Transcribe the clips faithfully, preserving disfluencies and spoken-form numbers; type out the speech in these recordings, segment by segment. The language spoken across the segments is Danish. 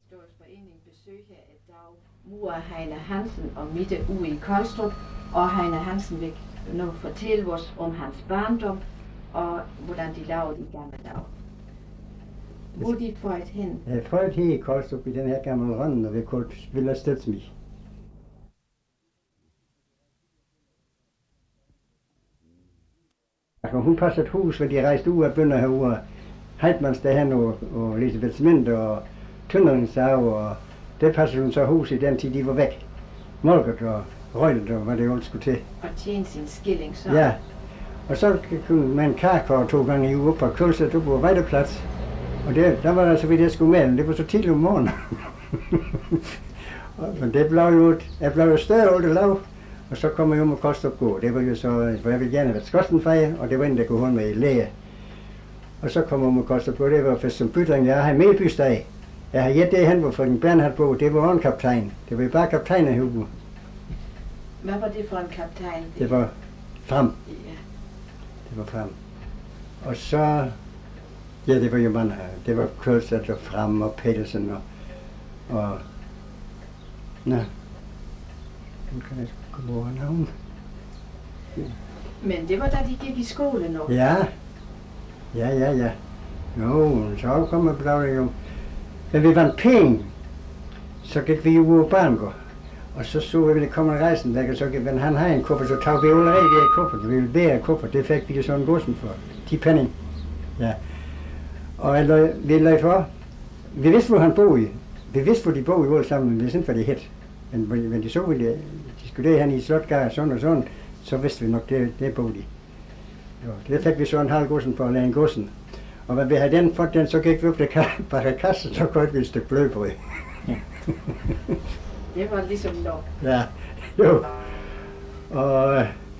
Historisk Forening besøg her et dag. Mor Heine Hansen og Mitte ude i Kolstrup, og Heine Hansen vil nu fortælle os om hans barndom, og hvordan de lavede i gamle dage. Hvor de født hen? Jeg er født her i Kolstrup i den her gamle rønne, og vi kaldt Villa Stødsmig. Hun passede et hus, hvor de rejste ud af bønder herude. Heitmanns derhen og, og Elisabethsminde og Tønderenshav, og det passede hun så hus i den tid, de var væk. Molket og røglet og hvad det jo skulle til. Og tjene sin skilling så? Ja, og så kunne man karkår to gange i uge på Kølset op på Vejleplads. Og det, der var der så vidt jeg skulle med, men det var så tidligt om morgenen. Men det blev jo, jeg blev jo større og det lav. Og så kom jeg jo med Kolstrup gå. Det var jo så, for jeg ville gerne have været skorstenfejer, og det var en, der kunne holde med i læge. Og så kom jeg med Kolstrup gå, det var først som bytring, jeg har med bystag. Jeg har gæt det, han var fra den Bernhard på, det var en kaptajn. Det var jo bare kaptajn af Hugo. Hvad var det for en kaptajn? Det var Frem. Ja. Det var Frem. Og så, ja, det var jo mange, det var Kølset og Frem og Petersen og, og, nå, nu kan jeg sgu gå over navn. Men det var da de gik i skole nu? Ja, ja, ja, ja. Jo, så kom jeg på det jo. Men vi vandt penge, så gik vi jo ud af Barngård. Og så så vi, at det kom en rejsen væk, og så gik han have en kuffert, så tog vi allerede ved en kuffert. Vi ville bære en kuffert, det fik vi jo sådan en godsen for. ti penning. Ja. Og eller, vi lagde for, vi vidste, hvor han boede. Vi vidste, hvor de boede alle sammen, men vi vidste ikke, hvad de hed. Men, men de så, at de, de skulle det hen i Slotgade, sådan og sådan, så vidste vi nok, det, det boede de. Jo, det fik vi så en halv godsen for at lade en godsen. Og når vi havde den fået den, så gik vi op til kassen, så købte vi et stykke blødbrød. Det var ligesom nok. Ja, jo. Og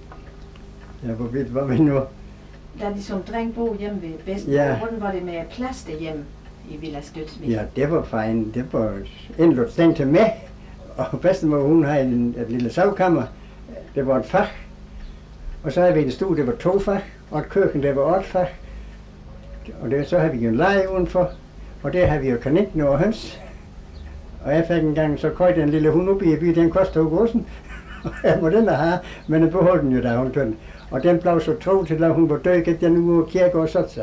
ja, hvor vidt var vi nu? Da de som dreng boede hjemme ved bedstemor, Ja. hvordan var det med plads derhjemme i Villa Stødsmig? Ja, det var fint. Det var endelig stængt til med. Og bedstemor, hun havde en, et lille sovkammer. Det var et fag. Og så havde vi et stue, det var to fag. Og et køkken, det var et fag. Og det, så havde vi jo en leje udenfor. Og der havde vi jo kaninken og høns. Og jeg fik en gang, så køjte en lille hund op i byen, den kostede jo godsen. Og jeg må den have, men den beholdt den jo, da hun tønde. Og den blev så tro til, at hun var død, gik den ude af kirke og satte sig.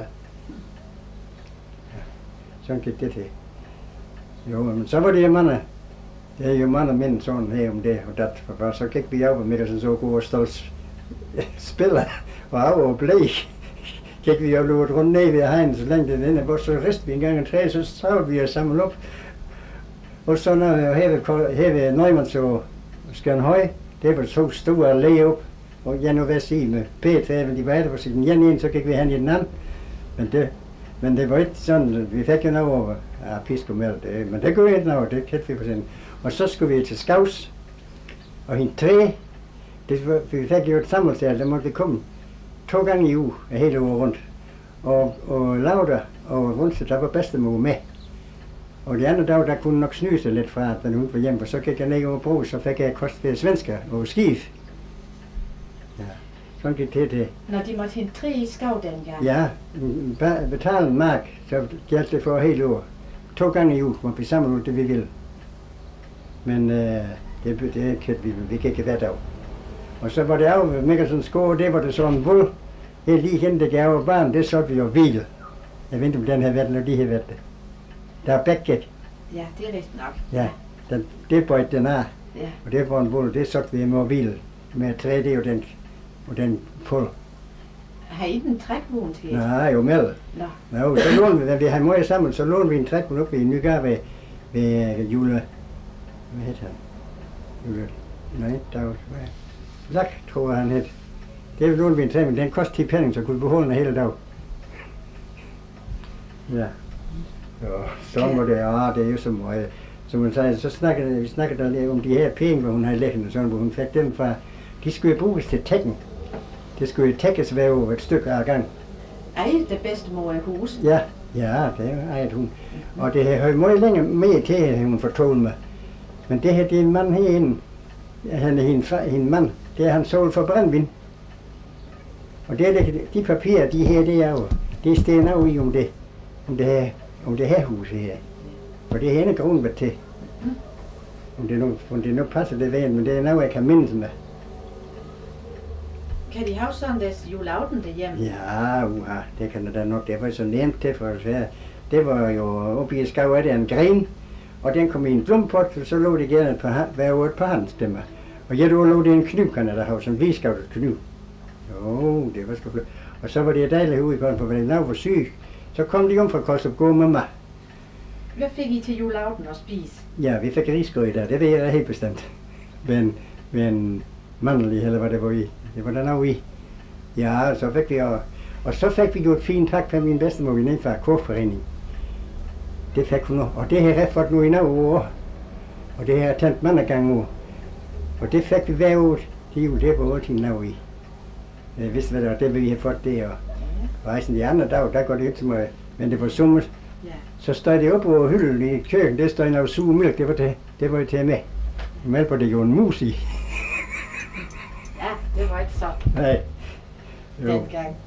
Ja, sådan gik det til. Jo, men så var det jo mange. Det er jo mange mænd sådan her om det og dat. For så gik vi op med det, så god og stolt spiller og af og blæg. Gik vi jo løbet rundt ned ved hegnet, så længe den inde, hvor så ristede vi en gang en træ, så travlte vi os sammen op. Og så når jeg hævede Neumanns og Skjernhøj, det var to store læge op, og jeg nu vil sige med P-træven, de var der på sin ene en, så gik vi hen i den anden. Men det, men det var ikke sådan, vi fik jo noget over, ja, pisk og mælk, det, men det gjorde ikke noget, det kendte vi på sådan. Og så skulle vi til Skavs, og hende træ, det var, vi fik jo et samlesal, der måtte vi komme to gange i uge, hele uge rundt. Og, og Lauda og Rundse, der var bedstemor med. Og de andre dage, der kunne nok snyde sig lidt fra, at hun var hjemme, for så gik jeg ned over bro, så fik jeg kost ved svensker og skif. Ja, sådan gik det til. Når de måtte hente tre i skav dengang? Ja, betale en mark, så galt det for hele år. To gange i uge måtte vi sammen ud det, vi ville. Men øh, det, det kendte vi, vi gik hver dag. Og så var det af med Mikkelsens skole, det var det sådan en bull. Helt lige hen, det gav barn, det solgte vi jo hvile. Jeg ved ikke, om den havde været, når de havde været det. Der er begge gæt. Ja, det er rigtigt nok. Ja, den, det bøjte den af. Ja. Og det var en bull, det solgte vi med hvile. Med træ, det og den, og den pull. Har I den trækvogn til? Nej, jo med. Nå. Jo, så lånte vi, da vi havde meget sammen, så lånte vi en trækvogn op i en Nygade ved, ved Jule. Hvad hed han? Jule. Nej, der var hvad? Lak, tror jeg han hed. Det lånte vi en træ, men den kostede ti penning, så kunne vi beholde den hele dag. Ja. Jo, så må det, ja, det er jo så meget. Som hun sagde, så snakkede vi snakkede der lidt om de her penge, hvor hun havde liggende, sådan, hvor hun fik dem fra. De skulle jo bruges til tækken. Det skulle jo tækkes hver uge et stykke af gang. Ejede det bedstemor i huset? Ja, ja, det ejede hun. Og det havde meget længe mere til, hun fortalte mig. Men det her, det er en mand herinde. Han er hendes hende mand. Det er han solgt for brændvin. Og det er de papirer, de her, det er jo, det er stedet af i om det, om det her, om det her hus her. Og det er hende grunden været til. Om det, nu, om det nu passer det ved, men det er noget, jeg kan mindes med. Kan de have sådan deres juleaften derhjemme? Ja, uha, det kan da nok. Det var så nemt til for os her. Det var jo oppe i skav af det en gren, og den kom i en blumpot, og så lå det gerne på hver år et par handstemmer. Og jeg lå det en kniv, kan jeg da have, som vi skavede kniv. Jo, det var sgu flot. Og så var det dejligt ude i gården, for når jeg var syg, så kom de om fra Kostrup med mig. Hvad fik I til juleaften at spise? Ja, vi fik risgrød der, det ved jeg da helt bestemt. Med en, med en mandel i, eller hvad det var i. Det var der noget i. Ja, så fik vi, og, og så fik vi jo et fint tak fra min bedstemor, vi nede fra Korforeningen. Det fik hun, og det har jeg fået nu i nogle år. Og det har jeg tændt mange gange nu. Og det fik vi hver år til jul, det var altid noget i. Jeg vidste, hvad det var, det ville vi have fået det, og rejsen de andre dage, der går det ikke så meget. Men det var sommet. Ja. Så stod det op på hylden i køkken, det stod noget sur mælk, det var det, det var jeg til med. Mælk var det jo en mus i. Ja, det var ikke så. Nej. Jo. Dengang.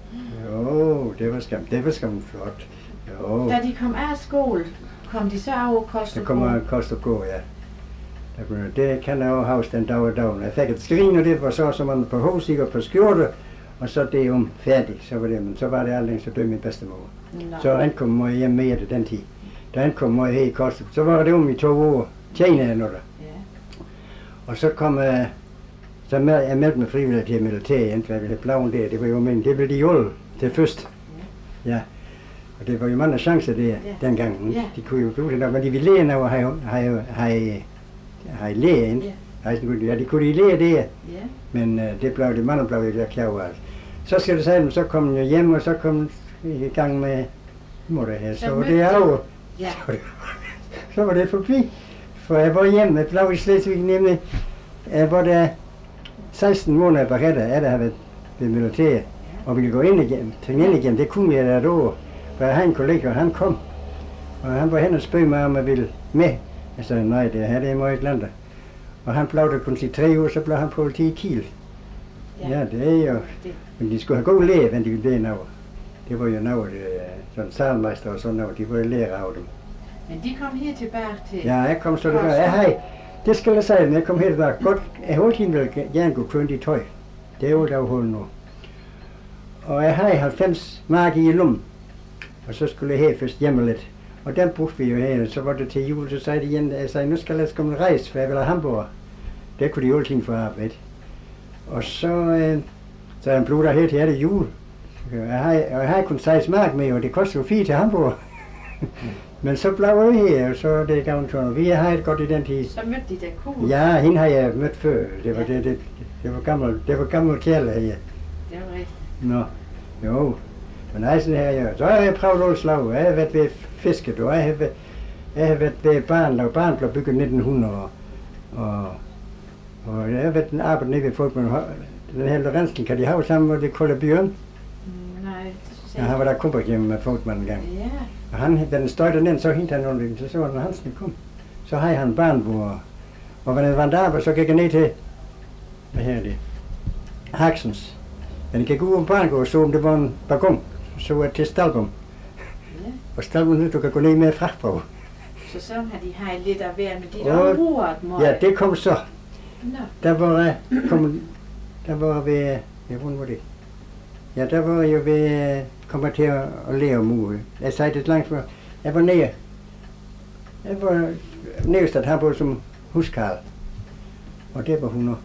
Jo, det var skam, det var skam flot. Jo. Da de kom af skole, kom de så over Kostrup? Så kommer Kostrup gå, ja. Der kunne, det kan jeg også huske den dag og dagen. Jeg fik et skrin, og det var så, som man på hosig og på skjorte, og så det om færdig, så var det, men så var det aldrig, så døde min bedstemor. Nå. Så ankom mig hjem med det den tid. Da ankom mig her i Kostrup, så var det om i to år, tjene eller noget. Ja. Og så kom jeg, så med, jeg meldte mig frivilligt til militæret, enten hvad vi havde blaven der, det var jo men det blev de jo til først. Ja. Og det var jo mange chancer der, ja. dengang. Ja. De kunne jo bruge det nok, men de ville lære noget, har har har har lære ind. Ja, de kunne de lære det, Ja. men uh, det blev det, mange blev jo klar over. Så skal det sige, så kom jeg hjem, og så kom jeg i gang med mutter her, så var det over. Ja. Så, det, så var det forbi, for jeg var hjemme, jeg blev i Slesvig nemlig, jeg var der seksten måneder på rette, at jeg havde været ved militæret, og ville gå ind igen, til ind igen, det kunne jeg da et år, for jeg havde en kollega, og han kom, og han var hen og spøg mig, om jeg ville med. Jeg sagde, nej, det her det er meget lande. Og han blev der kun til tre år, så blev han politi i Kiel. Ja, ja det er jo, det. Men de skulle have god læge, men de ville det noget. Det var jo noget, sådan salmeister og sådan noget, de var jo lærer af dem. Men de kom her tilbage til... Ja, jeg kom så det var, jeg havde, det skal jeg sige, men jeg kom her tilbage, godt, jeg holdt hende vel gerne gå kønt i tøj. Det er jo der holdt nu. Og jeg havde halvfems mark i lommen, og så skulle jeg her først hjemme lidt. Og den brugte vi jo her, så var det til jul, så sagde de igen, jeg sagde, nu skal jeg komme en rejse, for jeg vil have Hamburg. Det kunne de jo altid få arbejde. Og så øh, sagde han, blev der her til er det jul. Jeg har, jeg har kun seks mark med, og det koster jo fire til Hamburg. Men så blev jeg her, og så det gavn sådan. Vi har et godt i den tid. Så mødte de der kugle? Ja, hende har jeg mødt før. Det var, ja. det, det, det var gammel, det var gammel kærle her. Det var rigtigt. Nå, jo. Men altså her, ja, så har jeg prøvet alle slag. Jeg har været ved fisket, og jeg har været, jeg har været ved barn, og barn blev bygget nitten hundrede, og, og, og jeg har været en arbejde nede ved Folkman. Den her Lorentzen, kan de have sammen med det Kolde Bjørn? Mm, nej, det synes jeg ja, han var der kumper hjemme med Folkman en gang. Ja. Og han, den støj dernede, så hentede han nogle, så så var den Hansen kom. Så havde han barnbord, og når han var der, så gik jeg ned til, hvad her er det, Haksens. Men jeg gik ud om barngård og så, om det var en balkon. Så jeg til Stalbom. Ja. Og Stalbom, du kan gå ned med fragt på. Så sådan har de haft lidt af hver, men de der roret meget. Ja, det kom så. Nå. Der var, kom, der var ved, ja, hvordan var det? Ja, der var jeg ved, komme til at, at lære mure. Jeg sagde det langt før. Jeg var nede. Jeg var nederst at have på som huskarl. Og det var hun også.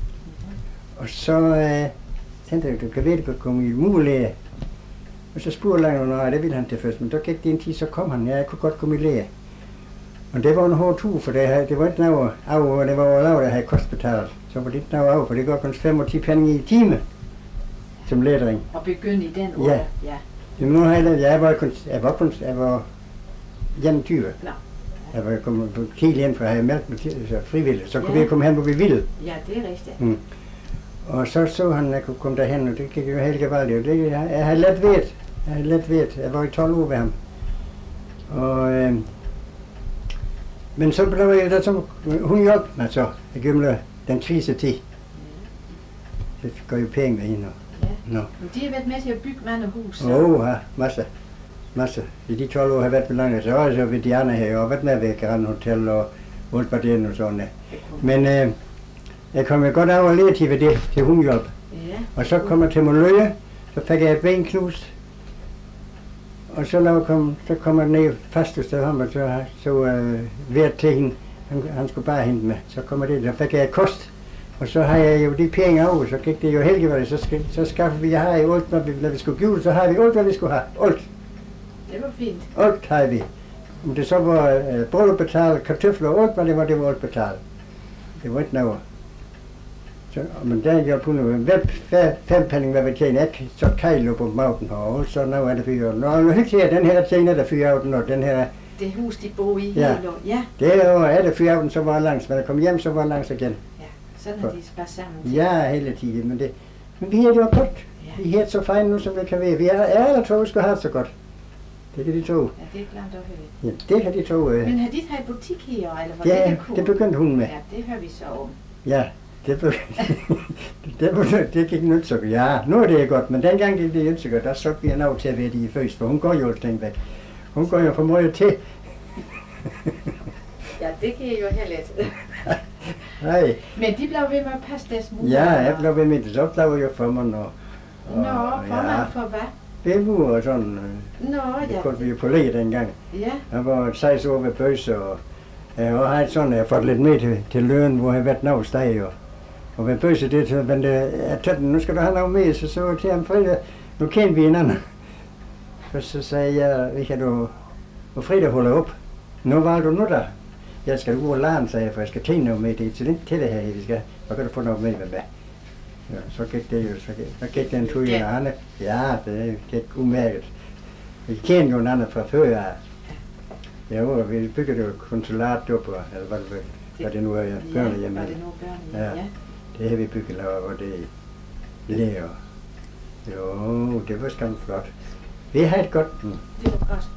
Og så øh, tænkte jeg, du kan vide, at du kan komme i murelære. Og så spurgte jeg, nej, det ville han til først, men så gik det en tid, så kom han, ja, jeg kunne godt komme i lære. Og det var en hård tur, for det, det var ikke noget af, og det var over lav, der havde kostbetalt. Så var det ikke noget af, for det går kun fem og ti penge i time som lærdring. Og begynde i den år? Ja. Ja. Men nu har jeg lært, jeg var kun, jeg var kun, jeg var enogtyve. Nå. Jeg var kommet på Kiel hjem, for jeg havde meldt mig til, så frivilligt. Så kunne ja. vi komme hen, hvor vi ville. Ja, det er rigtigt. Mm. Og så så han, at jeg kunne komme derhen, og det gik jo helt gevaldigt. Det, jeg, jeg havde let ved, jeg havde let ved. Jeg var i tolv år ved ham. Og, øh, men så blev jeg, der, så, hun hjalp mig så, jeg gymle den kvise tid. Ja. Det går jo penge med hende. Ja. Nå. Men de har været med til at bygge mange hus. Åh, oh, ja, masser. Masser. I de tolv år har jeg været med langt, så også ved de andre her. Jeg har været med ved Grand Hotel og Wolfbarden og sådan. Men øh, jeg kom jo godt af og lede til ved det, til hundhjælp. Ja. Og så kom jeg til Måløje, så fik jeg et ben knust. Og så, lav kom, så kom jeg ned fast hos ham, og så, så øh, ved til hende. Han, han skulle bare hente med. Så kom jeg det, så fik jeg et kost. Og så har jeg jo de penge over, så gik det jo heldigvis. Så, skal, så skaffede vi, jeg har jo alt, når vi, når vi skulle give, så har vi alt, hvad vi skulle have. Alt. Det var fint. Alt har vi. Om det så var øh, brød betalt, kartofler og alt, hvad det var, det var alt betalt. Det var ikke noget. Så, men der er jo på noget, fem penning, hvad vi tjener, ikke? Så kejler på maven og så nu er det fyre. Nå, nu helt her, den her tjener der fyre af den, og den her... Det hus, de bor i ja. hele år. Ja. Det er jo, er det fyre af den, så var jeg langs, men jeg kom hjem, så var jeg langs igen. Ja, sådan er de bare sammen. Ja, hele tiden, men det... Men vi har det jo godt. Ja. Vi har det så fint nu, som det kan være. Vi er alle to, vi skal have det så godt. Det er de to. Ja, det er klart at høre. Ja, det har de to. Øh. Men har de her butik her, eller var ja, det cool? det begyndte hun med. Ja, det hører vi så om. Ja, det, be- det, be- det gik nyt så godt. Ja, nu er det godt, men dengang gik det ikke så godt. Der så vi hende til at være de først, for hun går jo den væk. Hun går jo for meget til. Ja, det kan jeg jo heller ikke. Nej. Men de blev ved med at passe deres mor. Ja, jeg blev ved med det. Så blev jeg jo formand og... Nå, formand ja. For hvad? Bemur og sådan. Nå, ja. Det kunne vi jo på læge dengang. Ja. Jeg var seks år ved Bøse, og jeg har haft sådan, jeg har fået lidt med til, til løn, hvor jeg har været noget sted. Og, og ved Bøse, det er men det, jeg tager den, nu skal du have noget med, så så til ham fredag, nu kender vi hinanden. Så, så sagde jeg, vi kan du, hvor fredag holder op. Nu var du nu der. Jeg skal gå og lade, sagde jeg, for jeg skal tjene noget med det til, det, til det her, vi skal, så kan du få noget med med mig. Ja, så gik det jo, så gik, så gik den tur i en anden. Ja, det gik umærket. Vi kender jo en anden fra før, ja. Ja, vi byggede jo konsulat op, eller hvad det, hvad det nu er, ja, børnehjem. Ja, var det nu børnehjem, ja. ja. Det har vi bygget lavet, hvor det lærer. Jo, det var skam flot. Vi har et godt nu. Det var godt.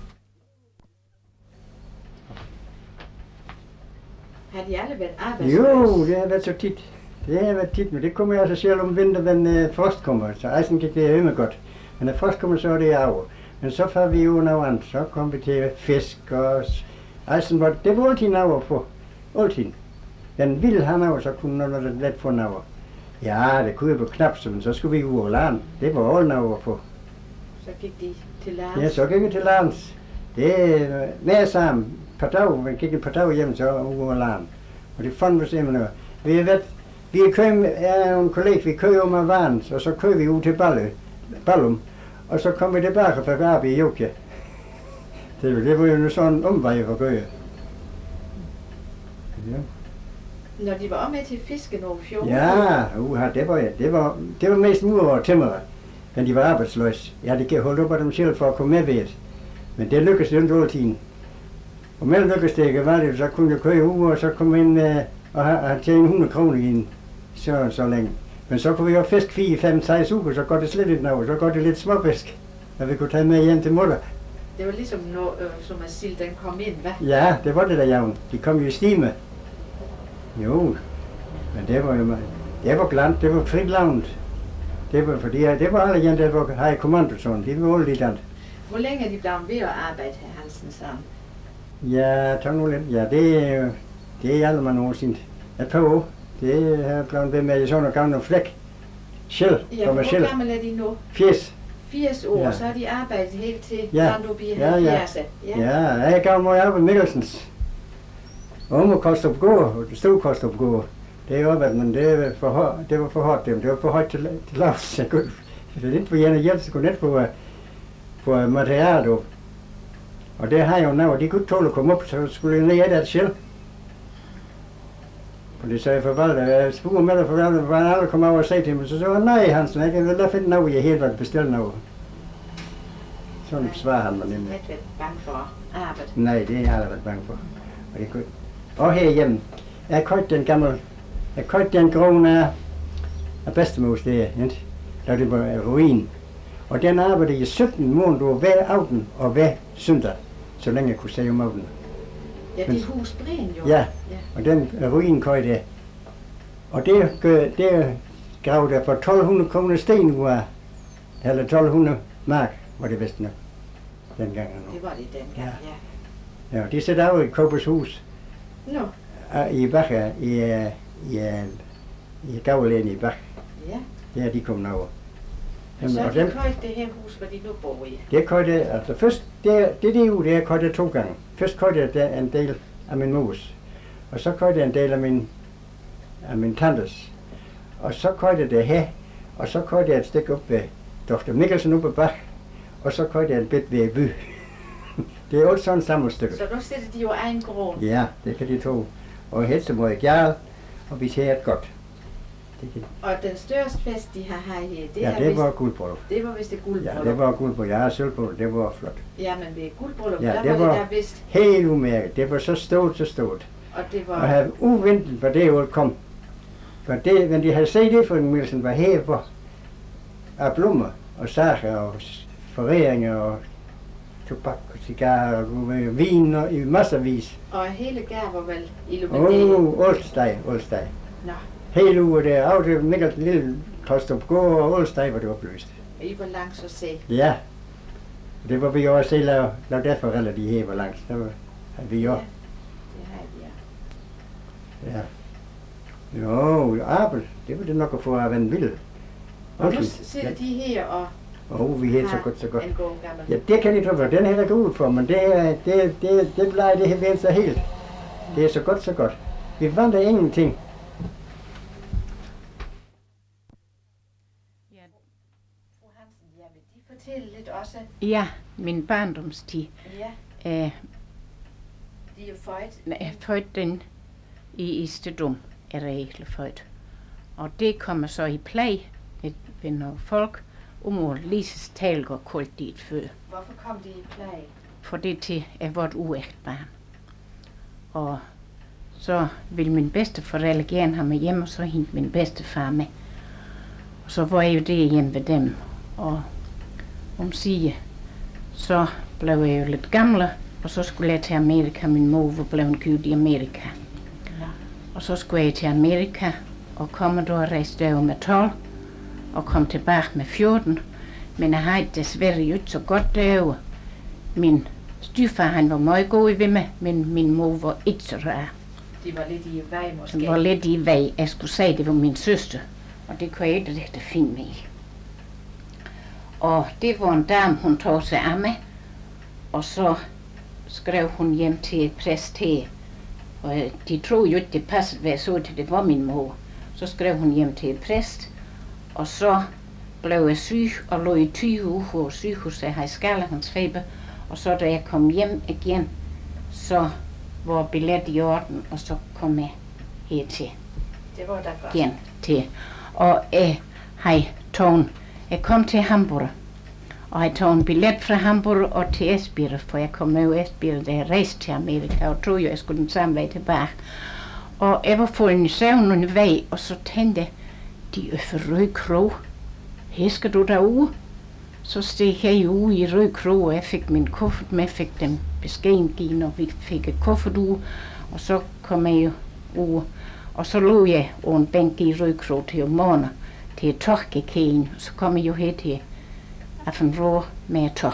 Har de alle været arbejdsløse? Jo, det har været så tit. Det har været tit, men det kommer jeg så selv om vinteren, når uh, frost kommer. Så ejsen gik det hjemme godt. Men når frost kommer, så er det af. Men så får vi jo noget andet. Så kom vi til fisk og... Ejsen var, det var altid noget på. Altid. Den ville have noget, så kunne noget let få noget. Ja, det kunne jeg på knap, men så skulle vi ud og land. Det var alt noget på. Så gik de til lands? Ja, så gik vi til lands. Det er nær sammen. Par dage, vi gik et par dage hjem, så ud og land. Og det fandt vi simpelthen. Vi har været... Vi er kørt, jeg og en kollega, vi kører med vand, og så kører vi ud til Balle, Ballum, og så kommer vi tilbage fra arbejde i Jokje. Det, det var jo sådan en omvej for at køre. Ja. Når de var med til fisken over fjorden? Ja, uha, det var det var det var mest mur og tømmer, men de var arbejdsløse. Jeg havde ikke holdt op af dem selv for at komme med ved det. Men det lykkedes jo ikke altid. Og med lykkedes det ikke, var det, så kunne jeg køre ud, og så kom ind med og har tjent hundrede kroner i en så, så længe. Men så kunne vi jo fiske fire, fem, seks uger, så går det slet ikke noget. Så går det lidt småfisk, og vi kunne tage med hjem til mutter. Det var ligesom når, øh, som at sild den kom ind, hvad? Ja, det var det der jævn. De kom jo i stime. Jo, men det var jo, det var glant, det var fritlavnet. Det var fordi, det var alle igen, der var her i kommandozonen, de var alle lidt andet. Hvor længe er de blevet ved at arbejde her, Hansen, sammen? Ja, tag nu lidt. Ja, det er jo, det er alle mange år siden. Et par år. Det har jeg blevet ved med i sådan en gammel flæk. Selv, ja, hvor gammel er de nu? firs. firs år, ja. Så har de arbejdet helt til ja. langt op i ja, halvfjerds. Ja, ja. ja, jeg er gammel med op i Mikkelsens. Om at Kostrup Gård, og det stod Kostrup Gård. Det er oppe, men det var for hårdt, det var for hårdt dem. Det var for højt til, til lavs. Jeg kunne, det er lidt for Janne Jens, jeg kunne net få, få materialet op. Og det har jeg jo nu, og de kunne tåle at komme op, så skulle jeg ned af det selv. Og det sagde jeg for Valde, jeg spurgte med dig for Valde, hvor han aldrig kom over og sagde til mig, så sagde han, nej Hansen, jeg kan lade finde noget, jeg helt var bestilt noget. Sådan svarer han mig nemlig. Jeg har ikke været bange for arbejde. Nej, det har jeg aldrig været bange for. Og, det kunne... og herhjemme, jeg købte den gamle, jeg købte den grone af, af bedstemors der, ikke? Da det var ruin. Og den arbejdede i sytten måneder hver aften og hver søndag, så længe jeg kunne sige om aftenen. Ja, det hus brændte jo. Ja, og den ruin køj der. Og det, det gav der for tolv hundrede kroner sten ud af, eller tolv hundrede mark, var det vist nok. dengang. Det var det dengang, ja. Ja, de sætter af i Kåbers hus. Nå. I Bakke, i, i, i Gavlægen i Bakke. Ja. Ja, de kom over. Og så har de købt det her hus, hvor de nu bor i. Det købte, altså først, det, det det uge, det har købte to gange. Først købte jeg en del af min mors, og så købte jeg en del af min, af min tantes. Og så købte jeg det her, og så købte jeg et stykke op ved doktor Mikkelsen uppe bag, og så købte jeg et bit ved by. Det er også sådan samme stykke. Så nu sætter de jo egen grund? Ja, det kan de to. Og helt mod Gjærl, og vi ser et godt. Det kan... Og den største fest, de har her, det, ja, det var guldbryllup. Det var vist det guldbryllup. Ja, det var guldbryllup. Jeg har sølvbryllup, det var flot. Ja, men ved guldbryllup, ja, der det var, var det der vist... helt umærket. Det var så stort, så stort. Og det var... Og havde uventet, hvor det jo kom. For det, men de havde set det for en Milsen, var her hvor af blommer og sager og forræringer og tobak og cigarer og vin og i masservis. Og hele gær var vel illumineret? Åh, oh, Ålsteg, Ålsteg. Nå. Hele uge der, af det Mikkel lille Klostrup gård og Ålsteg var det opløst. Og I var langt så se? Ja. Det var vi jo også lave, lave derfor alle de her var langt. Det var vi jo. Ja, det har vi, ja. Ja. Jo, Abel, det var det nok at få af en vild. Og nu sidder de her og... Åh, oh, vi helt så godt, så godt. En god gammel. Ja, det kan de tro, den her går ud for, men det, er- det, det, det plejer det her ved så helt. Det er så godt, så godt. Vi vandt der ingenting. Ja, fru Hansen, ja, vil de fortælle lidt også? Ja, min barndomstid. Ja, Øh, de er jo født. jeg er født den i Istedum, er jeg egentlig født. Og det kommer så i play ved, ved nogle folk, om at Lises Talgaard kaldte de et fød. Hvorfor kom de i plage? For det til er vort uægt barn. Og så ville min bedsteforældre gerne have mig hjem, og så hentede min bedstefar med. Og så var jeg jo det hjemme ved dem. Og om sige, så blev jeg jo lidt gamle, og så skulle jeg til Amerika. Min mor var blevet givet i Amerika. Ja. Og så skulle jeg til Amerika, og komme der og rejste over med tolv, og kom tilbage med fjorten. Men jeg havde desværre jo ikke så godt derovre. Min styvfar, han var meget god ved mig, men min mor var ikke så rar. De var lidt i vej måske. Hun var lidt i vej. Jeg skulle sige, det var min søster, og det kunne jeg ikke rigtig finde mig i. Og det var en dame, hun tog sig af mig, og så skrev hun hjem til et præst her. Og de troede jo ikke, det passede, hvad jeg så til, det var min mor. Så skrev hun hjem til et præst, og så blev jeg syg og lå i tyve uger på sygehuset. Jeg havde skalderhåndsfeber, og så da jeg kom hjem igen, så var billet i orden, og så kom jeg hertil. Det var da godt. Igen til. Og jeg havde taget, jeg kom til Hamburg, og jeg tog en billet fra Hamburg og til Esbjerg, for jeg kom over Esbjerg, da jeg rejste til Amerika, og troede jo, jeg skulle den samme vej tilbage. Og jeg var faldet i søvn en vej, og så tænkte jeg, de er for Røde Krog. Her skal du derude. Så steg jeg ude i Røde Krog, og jeg fik min kuffert med, fik dem beskeden givet, og vi fik et kuffert ude, og så kom jeg jo ude. Og så lå jeg på en bænk i Røde Krog til om morgenen, til torkekæden, og så kom jeg jo her til Affenrå med tog.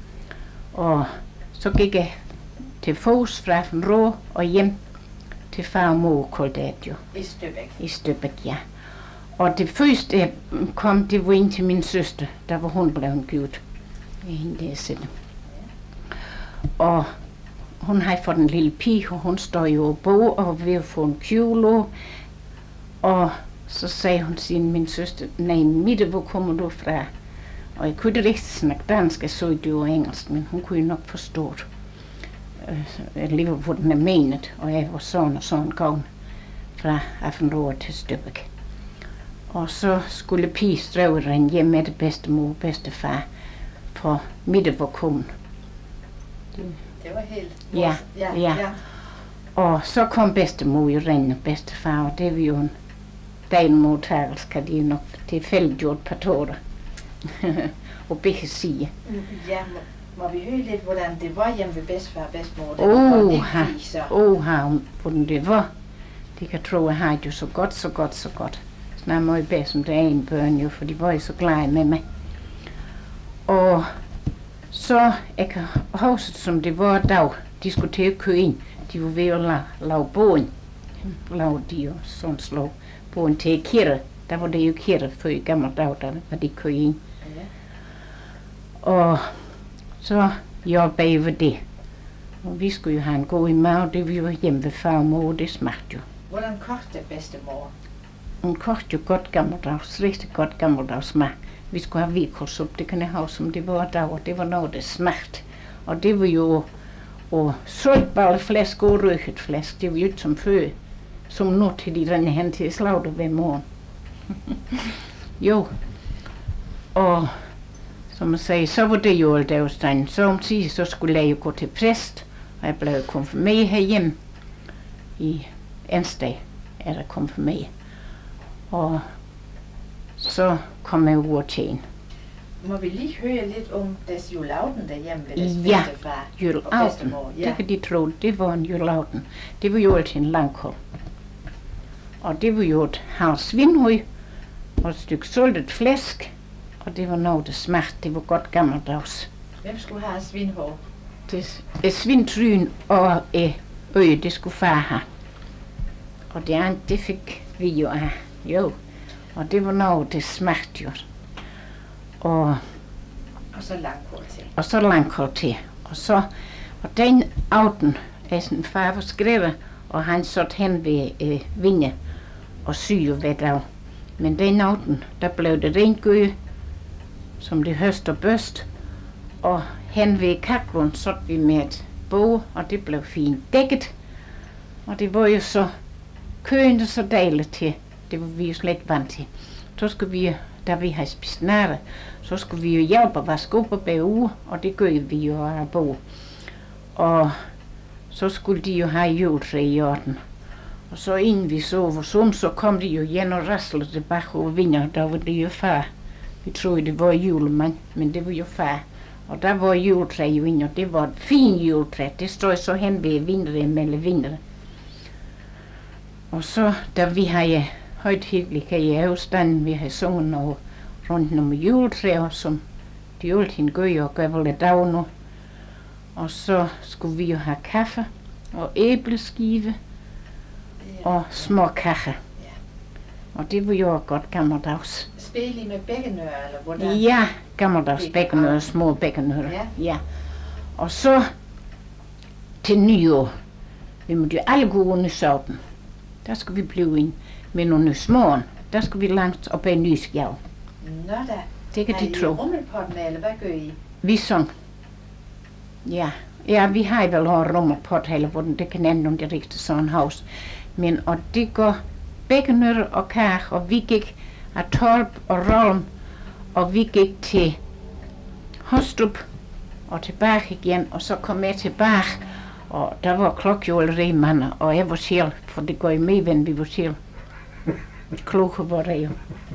Og så gik jeg til fods fra Affenrå og hjem til far og mor, kaldte jeg det jo. I Støbæk. I Støbæk, ja. Og det første, jeg kom, det var ind til min søster, der var hun blevet givet. Det er hende, der sidder. Og hun har fået en lille pige, og hun står jo og bog og ved at få en kjole. Og så sagde hun til min søster, nej, Mitte, hvor kommer du fra? Og jeg kunne ikke rigtig snakke dansk, jeg så det jo engelsk, men hun kunne jo nok forstå det. Jeg lever hvor den er menet, og jeg var sådan og sådan kommet fra Affenrå til Støbæk. Og så skulle pige strøve rende hjem med det bedstemor og bedstefar, for Mitte var kommet. Det var helt... Ja, ja, ja. ja. Og så kom bedstemor jo rende og bedstefar, og det var jo en dagenmodtagelse, kan de nok tilfældiggjort på tårer. Og begge sige. Ja, må, må vi høre lidt, hvordan det var hjemme ved bedstefar og bedstemor? Oha, oha, hvordan det var. De kan tro, at jeg har det jo så godt, så godt, så godt. Snart må jeg bedre som det ene børn jo, for de var jo så glade med mig. Og så jeg kan huske, som det var dag, de skulle til at køre ind. De var ved at lave, lave båden. Lave de jo sådan slå båden til kirke. Der var det jo kirke før i gamle dag, der var de køre ind. Ja. Og så jeg bagved det. Og vi skulle jo have en god i mave, det vi var hjemme ved far og mor, det smagte jo. Hvordan kogte bedstemor? Hun kogte jo godt gammeldags, rigtig godt gammeldags smag. Vi skulle have hvidkålsuppe, det kan jeg huske, som det var der, og det var noget, der smagte. Og det var jo og saltballeflæsk og røget flæsk, det var jo ikke som før, som nu til de rende hen til slagter hver morgen. Jo, og som jeg sagde, så var det jo alt afstand. Så om tid, så skulle jeg jo gå til præst, og jeg blev konfirmeret herhjemme. I Ensted er der konfirmeret. Og så kom jeg ud og tjene. Må vi lige høre lidt om deres juleaften derhjemme ved deres Ja, bedstefar og juleaften, bedstemor? det kan de tro, det var en juleaften. Det var jo altid en langkål. Og det var jo et halvt svinhøj, og et stykke saltet flæsk, og det var noget, der smagte, det var godt gammeldags. Hvem skulle have svinhår? Det er svintryn og øh, øje, det skulle far have. Og det andet, det fik vi jo af, jo. Og det var noget, det smagte jo. Og, Og så langkål til. og så langkål til. Og så, og den aften, er sin far var skrevet, og han satte hen ved øh, vinge og syge hver dag. Men den aften, der blev det rent gøje, som det høst og bøst. Og hen ved kaklen satte vi med et bog, og det blev fint dækket. Og det var jo så køende så dejligt til. Det var vi jo slet vant til. Så skulle vi, da vi havde spist nære, så skulle vi jo hjælpe at vaske op og bage uge, og det gør vi jo af bog. Og så skulle de jo have juletræ i orden. Og så inden vi sov vores om, så kom de jo igen og raslede tilbage over vinger. Der var det jo far. Vi troede det var julemand, men det var jo far. Og der var juletræ jo inde, og det var et fint juletræ. Det stod så hen ved vinduet mellem vinduet. Og så, da vi havde højtidligt her i afstanden, vi havde sunget noget rundt om juletræer, som de altid gør og gør vel i dag nu. Og så skulle vi jo have kaffe og æbleskive og små kaffe. Ja. Og det var jo godt gammeldags. Spil I med bækkenører, eller hvordan? Ja, gammeldags Det er bækkenører, godt. små bækkenører. Ja. Ja. Og så til nyår, vi måtte jo alle gå under soven. Der skulle vi blive ind med nogle småen. Der skulle vi langt op ad en ny skjav. Nå da. Det kan Har de I tro. rummelpotten med, eller hvad gør I? Vi sang. Ja, ja, vi har vel også rummerpot eller hvordan det kan ende om det rigtige sådan hus. Men og det går bækkenøtter og kage, og vi gik af Torp og Rolm, og vi gik til Hostrup og tilbage igen, og så kom jeg tilbage, og der var klokjåleri mander, og jeg var selv, for det går jo med, when vi var selv. Kloge var det jo.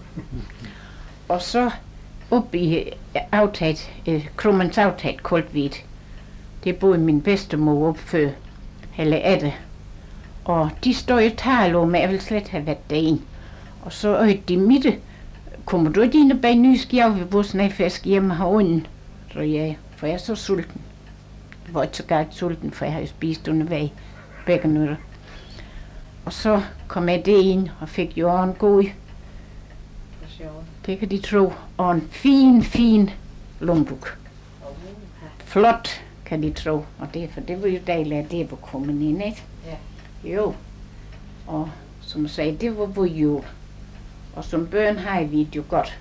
Og så op i aftaget, eh, Krummens aftaget Koldvit. Det boede min bedstemor op før, eller er det. Og de står i tale om, jeg vil slet have været derinde. Og så øjede de midte, kommer du ikke ind og bag nyskjav ved vores næfisk hjemme herunden? Så ja, for jeg er så sulten. Jeg var ikke så galt sulten, for jeg havde spist undervej begge nødder. Og så kom jeg derind og fik jo en god, For sjovt. det kan de tro, og en fin, fin lombuk. Og uha. Flot, kan de tro, og det, for det var jo dejligt, at det var kommet ind, ikke? Ja. Jo, og som jeg sagde, det var på jul, og som børn havde vi det jo godt.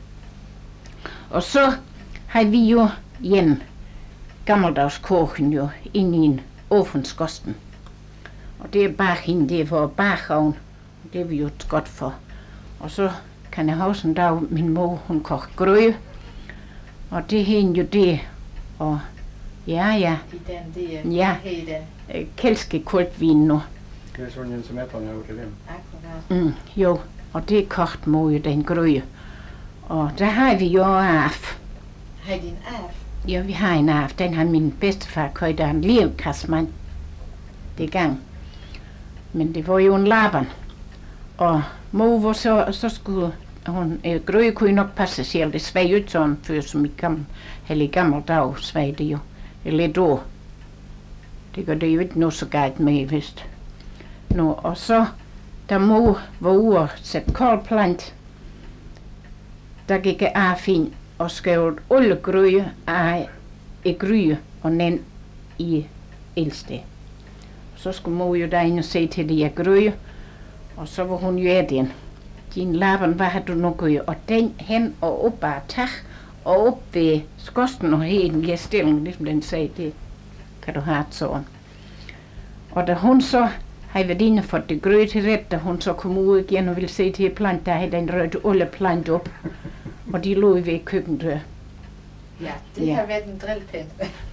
Og så havde vi jo en gammeldags kogen jo inde i en ovnskosten. Og det er bare hende, det var bagovn, og det er vi jo godt for. Og så kan jeg huske en dag, min mor, hun kogte grød, og det hende jo det, og ja, ja, I den, det er Ja. helt den. øh, kælske koldvin nu. Det er sådan en som er på noget til dem. Akkurat. Mm, jo, og det kogt mor jo den grød. Og der har vi jo af. Har I din af? Ja, vi har en af. Den har min bedstefar købt af en levkassemand. Det gang. Men det var jo en laban. Og mor var så, så skulle hun, øh, grøde kunne nok passe selv. Det svag ud sådan, før som i gammel, eller i gammel dag svag det jo. Det er lidt år. Det gør det jo ikke noget så galt med, vist. Nå, og så, da mor var ude og sætte koldplant, der gik jeg af fint og skrev alle grøde af i gryde og ned i ildsted. Så skulle mor jo derinde og se til de her grøde, og så var hun jo af den. Din laben, hvad har du nu gjort? Og den hen og op ad tag, og op ved skosten og heden i stilling, ligesom den sagde, det kan du have sådan. Og da hun så havde været inde for det grøde til ret, da hun så kom ud igen og ville se til plant, der havde den røde alle plant op, og de lå ved køkkendør. Ja, det Ja. har været en drillpind.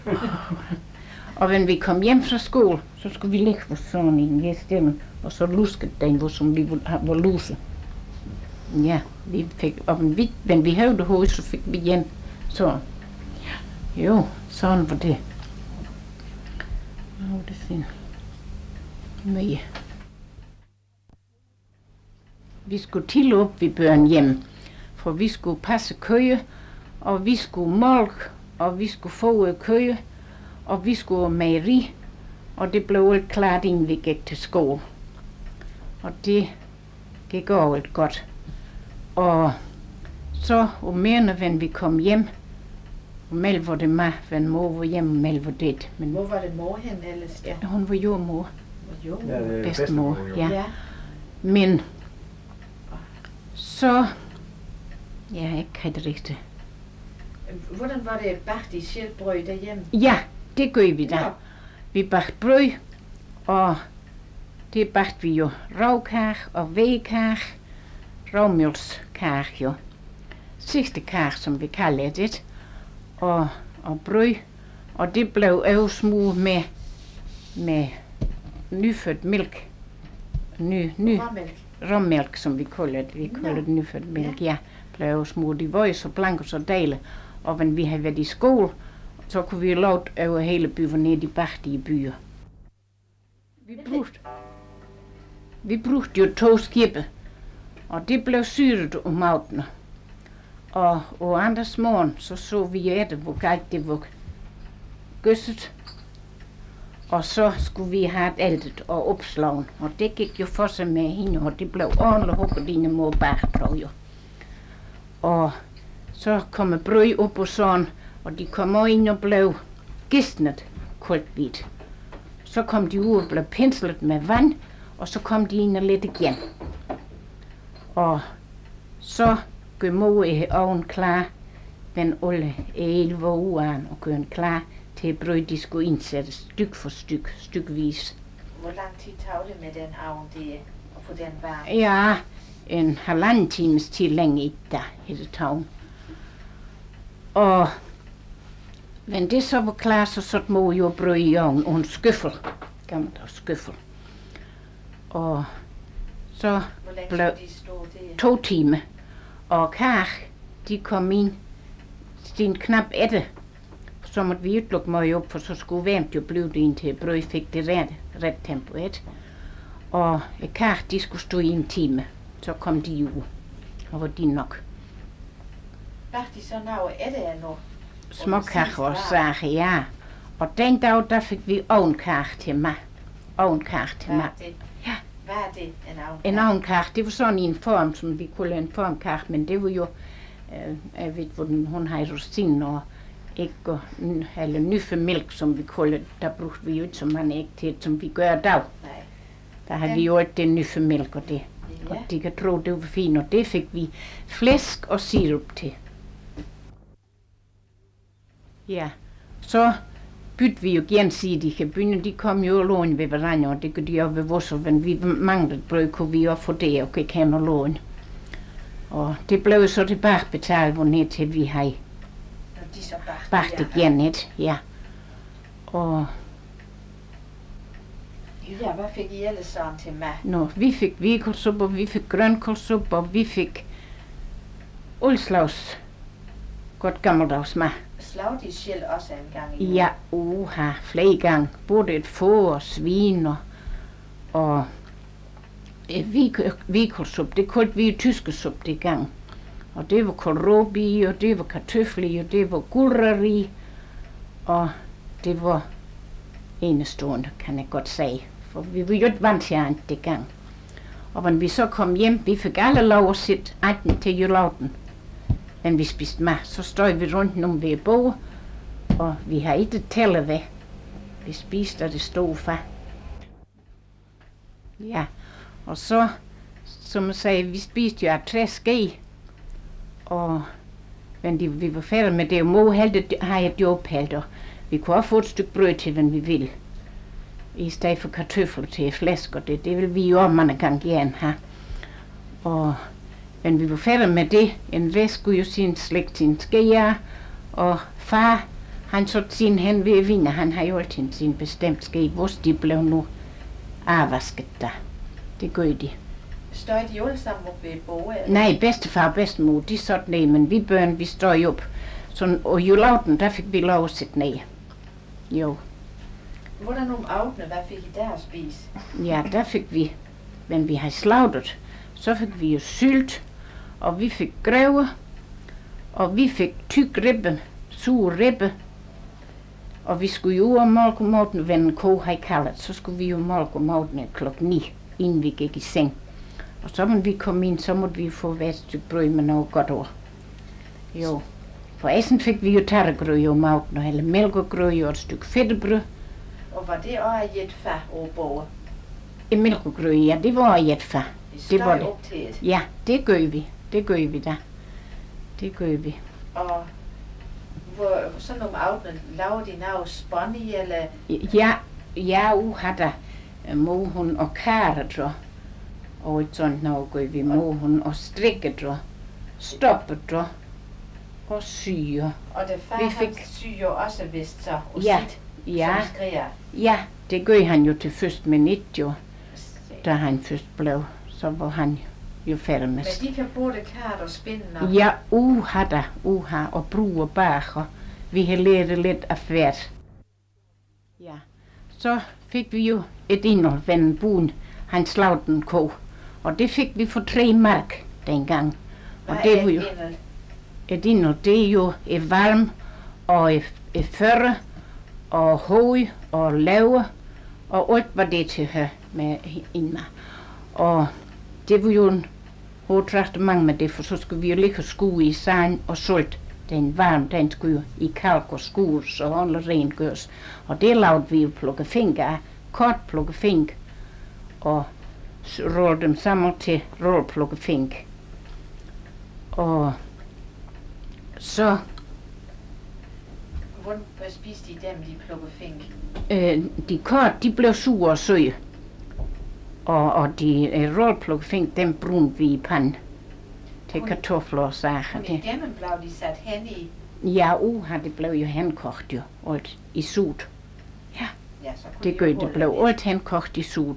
Og når vi kom hjem fra skole, så skulle vi ligge på sådan en stilling, og så luskede den, hvor som vi var, var luse. Ja, vi fik, og men vi, men vi havde det hoved, så fik vi igen sådan. Ja. Jo, sådan var det. Nå, det er fint. Møje. Vi skulle til op ved børn hjem, for vi skulle passe køje, og vi skulle mælk, og vi skulle få køje, og vi skulle mejeri, og det blev alt klart, inden vi gik til skole. Og det gik over alt godt. Og så om morgenen, når vi kom hjem, og Mel var det mig, når mor var hjemme, og Mel var det. Men Hvor var det mor hen ellers? Ja. hun var jordmor, Jo. Ja, det er bedstemor, bedstemor, jo. ja. Ja. Men så, ja, jeg kan det rigtigt. Hvordan var det bagt i skildbrød derhjemme? Ja, det gør vi da. Ja. Vi bagte brød, og det bagte vi jo ravkage og vægkage, ravmjølskage jo. Sidste kage, som vi kalder det, og, og brød, og det blev afsmuget med, med nyfødt mælk. Ny, ny Råmælk. råmælk, som vi kalder det. Vi kalder det nyfødt mælk, ja. Blev afsmuget. De var jo så blanke og så dejlige. Og når vi havde været i skole, så kunne vi lov over hele byen ned i bagte i byer. Vi brugte, vi brugte jo to skibe, og det blev syret om aftenen. Og på andres morgen, så så vi efter, hvor galt det var gøsset. Og så skulle vi have ældet og opslagen, og det gik jo for sig med hende, og det blev ordentligt hugget dine mor bag, tror jeg. Og så kom brød op og sådan, og de kom også ind og blev gistnet koldt hvidt. Så kom de ud og blev penslet med vand, og så kom de ind og lidt igen. Og så gør mor i ovnen klar, men alle el var uan og gør den klar til brød, de skulle indsættes styk for styk, stykvis. Hvor lang tid tog det med den ovn, det at få den varm? Ja, en halvanden times tid længe i der, hed det tog. Og men det så var klar, så satte mor jo brød i ovnen og en skøffel, gammeldags skøffel. Og så Hvor længe blev skulle de stå det? to timer, og kage, de kom ind, sten knap etter, så måtte vi utlukke mig op, for så skulle varmt jo blive det indtil brød fik det ret, ret tempo et. Og kage, de skulle stå i en time, så kom de ud, og var de nok. Bagte de så noget efter eller noget? Småkage og sager, ja. Og den dag, der fik vi ovnkage til mig. Ovnkage til Hvad mig. er det? Ja. Hvad er det, en ovn? En ovnkage, det var sådan i en form, som vi kunne lade en formkage, men det var jo, øh, jeg ved, hvor den, hun havde rosin og æg og, eller nyfemælk, som vi kalder, der brugte vi jo ikke så mange æg til, som vi gør i dag. Nej. Der havde vi jo alt det nyfemælk og det. Ja. Og de kan tro, det var fint, og det fik vi flæsk og sirup til. Ja, så bytte vi jo gensidige bønder, de kom jo og låne ved hverandre, og det kunne de jo ved vores, og når vi manglede brød, kunne vi også få det, og gik hen og låne. Og det blev så tilbagebetalt, hvor ned til vi havde Når de så bagte. bagt igen et, ja. Og Ja, hvad fik I ellers sådan til mig? nå, vi fik hvidkålsuppe, og vi fik grønkålsuppe, og vi fik uldslags godt gammeldags mad. Slag de selv også en gang i Ja, uha, flere gange. Både et får og svin og, og hvidkålsuppe. Det kaldte vi tyske suppe det gang. Og det var kålrabi, og det var kartofler, og det var gulerod, og det var enestående, kan jeg godt sige. For vi var jo ikke vant til andet det gang. Og når vi så kom hjem, vi fik alle lov at sætte enten til juleaften. Men vi spiste mad, så stod vi rundt om ved bordet, og vi har ikke tællet ved. Vi spiste, og det stod for. Ja, og så, som jeg sagde, vi spiste jo af tre ske, og men de, vi var færdige med det, og mor hældte, har jeg job hældt, og vi kunne også få et stykke brød til, hvad vi ville. I stedet for kartofler til flæsk, og det, det vil vi jo også mange gange gerne have. Og men vi var færdige med det, en væs skulle jo sin slægt sin skeer, og far, han så sin hen ved vinde, han har jo altid sin bestemt ske, hvor de blev nu afvasket der. Det gør de. Stod de alle sammen op ved bordet? Nej, bedstefar og bedstemor, de sad ned, men vi børn, vi stod op. Så, og juleaften, der fik vi lov at sætte ned. Jo. Hvordan om aftenen, hvad fik I der at spise? Ja, der fik vi, men vi har slagtet, så fik vi jo sylt, og vi fik grøve, og vi fik tyk ribbe, sur ribbe, og vi skulle jo ud og malke maten, når en ko havde kaldet, så skulle vi jo malke maten klokken ni, inden vi gik i seng. Og så når vi kom ind, så måtte vi få hvert stykke brød med noget godt over. Jo, for essen fik vi jo tarregrød og maten, eller mælkegrød og et stykke fedtebrød. Og var det også et fag over bordet? En mælkegrød, ja, det var et fag. Det var det. Op til et. Ja, det gør vi. Det gør vi da. Det gør vi. Og hvor, sådan om aftenen, lavede de noget spåndig, eller? Ja, ja, u har der mor hun og karret og, og et sådan noget gør vi. Mor hun og strikket og stoppet og, og syge. Og det far vi fik syge også vist så, og ja, sit, ja, som skriger. Ja, det gør han jo til først med nit jo, da han først blev. Så var han jo færdig med. Men de kan både kart og spinde? Og ja, uha da, uha, og brug og bag, og vi har lært lidt af hvert. Ja, så fik vi jo et indhold,ven buen, han slagte en ko, og det fik vi for tre mark dengang. Og hvad det er var jo, et indhold? Et indhold, det er jo et varm, og et, et førre, og hoved, og lave, og alt var det til her med indmad. Og det var jo en hårdt traktement med det, for så skulle vi jo ligge og skue i sand og sult. Den varm, den skulle jo i kalk og skures og holde rengøres. Og det lavede vi jo plukke fink af, kort plukke fink, og rulle dem sammen til rulle plukke fink. Og så Hvordan spiste de dem, de plukke fink? Øh, de kort, de blev sure og søge. Og, og de øh, rådplukke fink, dem brunede vi i panden til Kun- kartofler og sager. Men Det, igennem blev de sat hen i, ja, uha, det blev jo henkogt jo, alt i sud. ja, så kunne Det de gør, jo det holde blev lidt. alt henkogt i sud.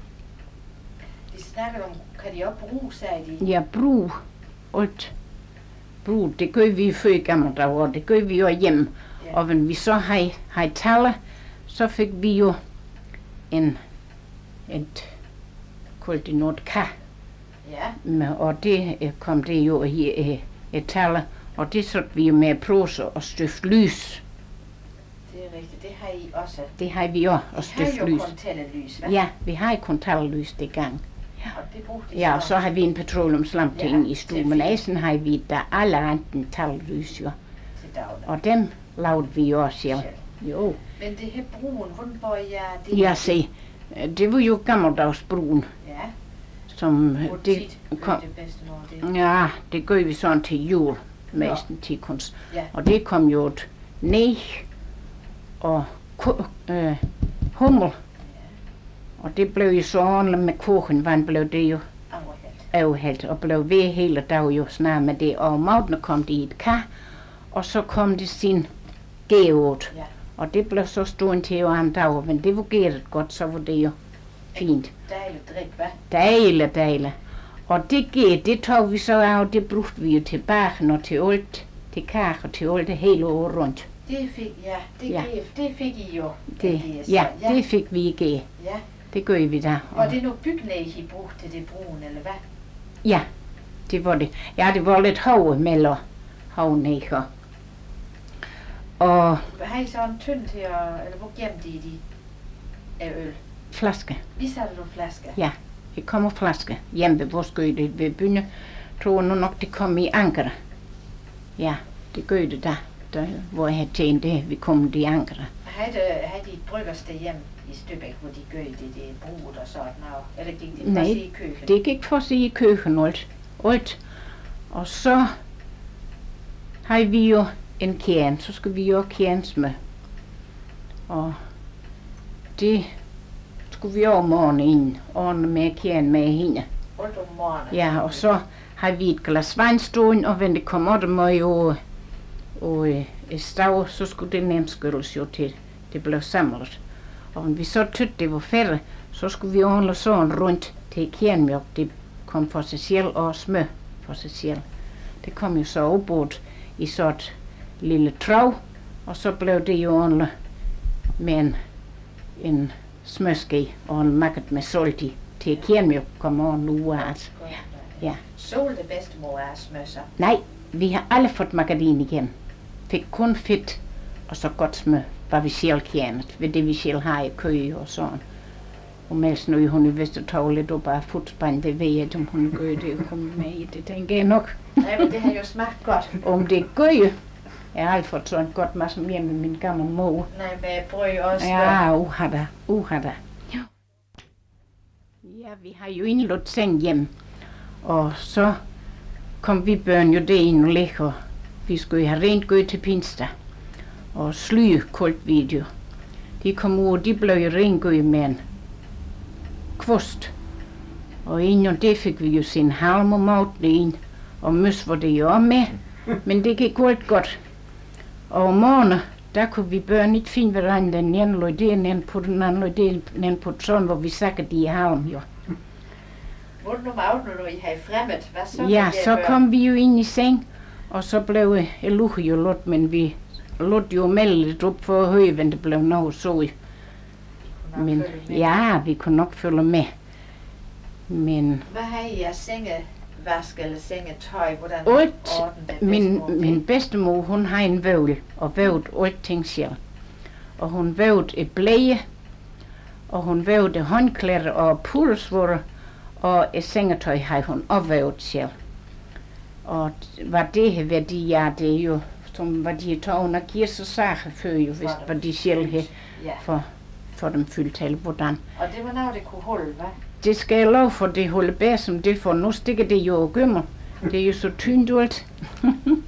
De snakkede om, kan de også bruge, sagde de. Ja, brug, alt. Brug, det gør vi før i gamle dage, og det gør vi jo hjemme. Ja. Og når vi så har, har taler, så fik vi jo en, et, kaldt det noget ka. Ja, Men, og det øh, kom det jo i øh, et taler, og det satte vi jo med prose og stifte lys. det er rigtigt. Det har I også. Det har vi også, og I har stifte jo lys. kun tællelys, hva'? Ja, vi har kun tallelys det gang. Og det brugte de Ja, og så har vi en petroleumslampe Ja, inde i det stuen, er men fint. ellers har vi der alle andre tallelys jo. til daglig. Og dem lavede vi jo også selv. Jo, Men det her brun, hvordan bor jeg det? ja se, øh, det var jo gammeldags brun, Ja, som øh, hvor det tit kom. kom det bedste når det. Ja, det gør vi sådan til jul, mest til kunst. Ja. Og det kom jo et ned og ko- øh, hummel. Og det blev jo så ordentligt med kogen, vand blev det jo Overhældt. afhældt og blev ved hele dag jo snart med det. Og maten kom det i et kar, og så kom det sin gævåt. Ja. Og det blev så stående til jo en dag, men det var gæret godt, så var det jo fint. Dejligt drik, hva'? Dejligt, dejligt. Og det gæt, det tog vi så af, det brugte vi jo til bagen og til alt, til kage og til alt det hele år rundt. Det fik, ja, det, Ja. ja. det fik I jo. Det, så. ja, det fik vi ikke. Ja. Det gør vi da. Var det noget bygnæg, I brugte til det brun, eller hvad? Ja, det var det. Ja, det var lidt hav mellem havnækker. Og Har I så en tynd til at, eller hvor gemte I de af øl? flaske. Vi satte du flaske? Ja, det kommer flaske hjemme ved vores gøde ved byen. Tror nu nok det kom i Ankara. Ja, det gør det der, der hvor jeg havde tjent det, vi kom i Ankara. Har de, har de et bryggersted hjem i Støbæk, hvor de gør det, det er bruget og sådan noget? Eller gik det Nej, for sig i køkken? det gik for sig i køkken alt. alt. Og så har vi jo en kæren, så skal vi jo kærens med. Og det skulle vi over morgen ind, ordne med kæren med hende. Alt om morgenen? Ja, og så har vi et glas vand stående, og når det kom op mig jo og et stav, så skulle det nemt skyldes jo til det blev samlet. Og når vi så tytte det var færdigt, så skulle vi ordne sådan rundt til kernmjølk. Det kom for sig selv og smør for sig selv. Det kom jo så opbrudt i sådan et lille trav, og så blev det jo ordnet med en, en smørske og en makket med salt i. Til kernmjølk kom ordentligt ud af det. Ja. Sol det bedstemor er smør så? Nej, vi har alle fået margarin igen. Fik kun fedt og så godt smør, hvad vi selv kærnet, ved det vi selv har i køje og sådan. Og mens nu hun er vist at tage lidt op af fodspand, det ved jeg ikke, om hun gør det og kommer med i det, tænker jeg nok. Nej, men det har jo smagt godt. Om det er gøje, jeg har aldrig fået sådan godt masse mere med min gamle mor. Nej, med brød også. Ja, uha da, uha da. Ja. Ja, vi har jo indlået seng hjem, og så kom vi børn jo derind og ligge, og vi skulle have rent gød til pinsdag. Og slyge koldt video. De kom ud, og de blev jo rent gød med en kvust. Og inden og det fik vi jo sin halm og maten ind, og møs var det jo også med, men det gik alt godt. Og om morgenen, der kunne vi børn ikke finde hverandre, den ene lå det, den anden på den anden lå det, den anden på sådan, hvor vi sagde de i halm jo. Hvor du nu med når I har fremmed, hvad så? Ja, så kom vi jo ind i seng, og så blev jeg lukke jo lot, men vi lod jo melde lidt op for at høre, hvem det blev noget så i. Men ja, vi kunne nok følge med. Men hvad har I af sengevask eller sengetøj? Hvordan alt, ordner det min, bedstemor? min bedstemor, hun har en vævl og vævde alting selv. Og hun vævde et blæje, og hun vævde håndklæder og pulsvorter, og et sengetøj har hun også vævdet selv. Og hvad det har været, ja, det er jo, som hvad de har taget og givet sig sager før jo, hvis hvad de selv har for, for dem fyldt til, hvordan. Og det var noget, det kunne holde, hvad? Det skal jeg love for, det holder bedre som det, for nu stikker det jo og gømmer. Det er jo så tyndt alt. Ja.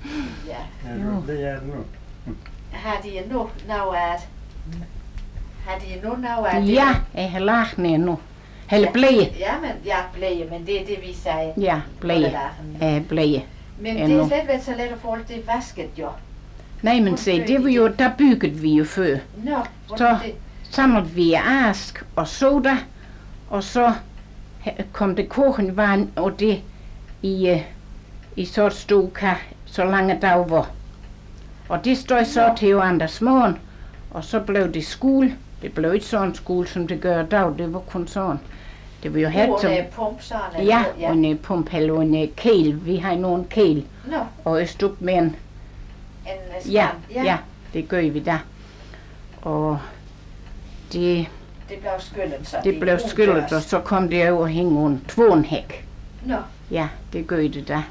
Ja, det er det nu. Har de endnu noget af det? Har de endnu noget af det? Ja, jeg har lagt ned nu. Eller blæje. Ja, men ja, blæje, men det er det, vi sagde. Ja, blæje. Ja, blæje. Men Endnu. det er slet været så let at få alt det vasket, jo. Nej, men se, det var jo, der byggede vi jo før. Nå, Så det? samlede vi ask og soda, og så kom det kogenvand og det i, uh, i så et stuekar, så lange dag var. Og det stod så til jo andres morgen, og så blev det skole. Det blev ikke sådan skole, som det gør i dag, det var kun sådan. Det var jo helt som... Og pump sådan? Ja, og en pump eller en kæl. Vi har nogen kæl. Nå. Og et stuk med en... En uh, Ja, ja, det gør vi der. Og det... Det blev skyllet, så det blev skyllet, og så kom det over og hænge under tvånhæk. Nå. Ja, det gør det der.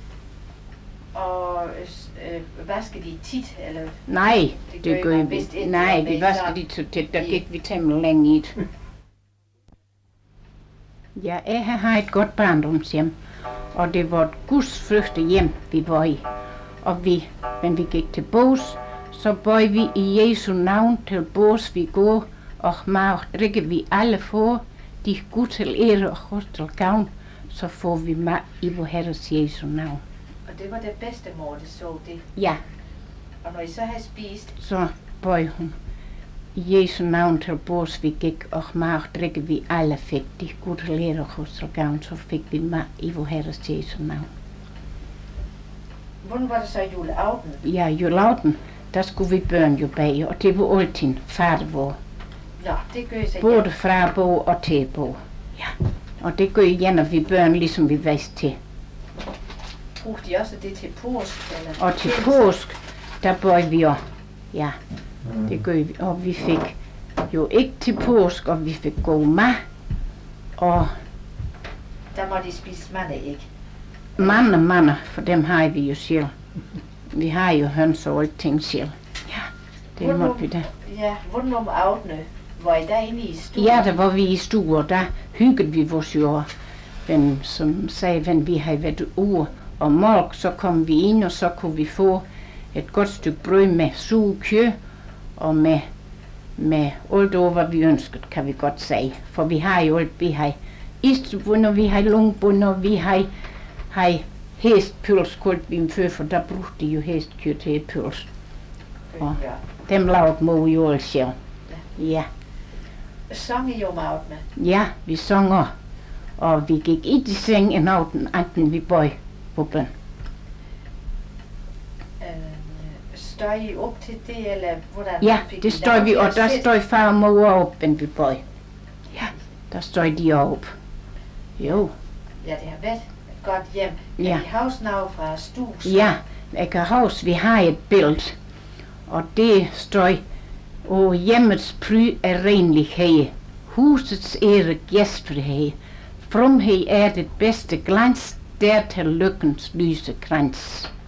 Og øh, vasker de tit, eller? Nej, det, det gør vi. Nej, vi vasker de så tæt, der gik vi temmelig længe i det. Ja, jeg har et godt barndomshjem, og det var et gudsfrygtigt hjem, vi var i. Og vi, når vi gik til bås, så bøj vi i Jesu navn til bås vi går, og mag drikke vi alle får, de Gud til ære og hos til gavn, så får vi mag i vor Herres Jesu navn. Og det var det bedste mor, det så det? Ja. Og når I så havde spist? Så bøj hun i Jesu navn til bås vi gik, og mag drikke vi alle fik, de Gud til ære og hos til gavn, så fik vi mag i vor Herres Jesu navn. Hvordan var det så juleaften? Ja, juleaften, der skulle vi børn jo bage, og det var altid far vor. Nå, det gør sig. Både fra bog og til bog. Ja. Og det gør igen, at vi børn ligesom vi vidste til. Brugte de også det til påsk? Eller Og til påsk, der bøj vi også. Ja, det gør vi. Og vi fik jo ikke til påsk, og vi fik god mad. Og Der må de spise mandeæg. mange, mange, for dem har vi jo selv. Vi har jo høns og alting selv. Ja, det måtte vi da. Ja, hvordan om aftene var I derinde i stuen? Ja, der var vi i stue, og der hyggede vi vores jo. Men som sagde, when vi havde været ude og morgen, så kom vi ind, og så kunne vi få et godt stykke brød med suge kød, og med, med alt over, hvad vi ønskede, kan vi godt sige. For vi har jo alt, vi har istebund, og vi har lungbund, og vi har, har hestpøls, kaldte vi dem før, for der brugte de jo hestkød til pøls. Og Ja. dem lavede mor jo alt selv. Ja. Sang I om aftene? Ja, vi sang også. Og vi gik ikke i seng en aften, enten vi bøj på bøn. Øh, stod I op til det, eller hvordan? Ja, fik I det stod vi, lov og til at der sætte- stod far og mor op, men vi bøj. Ja, der stod de op. Jo, Ja, det har været et godt hjem. Ja. Ja. I huske noget fra stuen? ja, jeg kan huske, vi har et billede, og det stod, og hjemmets pry er renlighed, husets ære gæstfrihed, fromhed er det bedste glans, dertil lykkens lyse krans.